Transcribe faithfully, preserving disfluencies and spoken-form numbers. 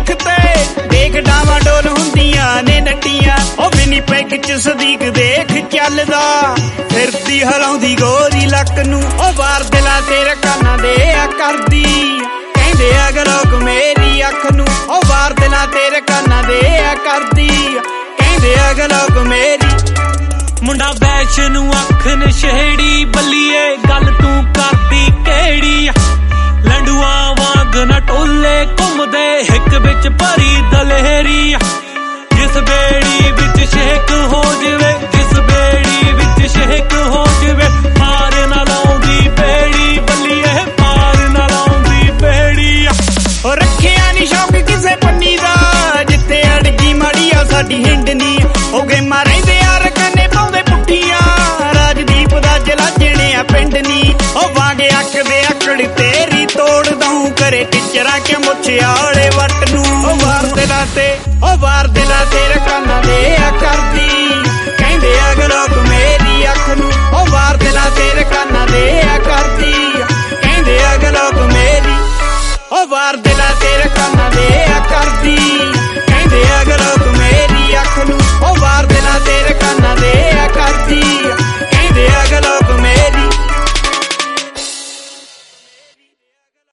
ਅੱਖ ते देख डावा डोल हुंदियां ने नट्टियां ओ मिनी पैग च सदीक देख चलदा फिरदी हलाउंदी गोरी लक नूं ओ वार दिला तेरे काना दे आ करदी कहंदे अगर लोक मेरी अख नूं ओ वार दिला तेरे काना दे आ करदी कहंदे अगर लोक मेरी मुंडा वैश नूं अख नशेड़ी बल्लीए गल तू करदी केड़ी लंडुआ वांग न टोले घुमदे हिक विच भरी दलेरी जिस बेड़ी विच शेक हो जवे जिस बेड़ी विच शेक हो जवे पार ना लाउंदी बेड़ी बल्लीए पार ना लाउंदी बेड़ी ओ रखिया नी शौक किसे पन्नी दा जिथे अड़गी माड़ी आ साडी हिंडनी ओ गेमां रहिंदे यार कन्ने पाउंदे पुट्ठियां राजदीप दा जलाजणे आ पिंडनी ओ वांगे अख दे अकड़ तेरी तोड़ दऊं करे टिचरा के मुछे आले वट नूं ओ वार दिला ते ओ वार दिला तेरे काना दे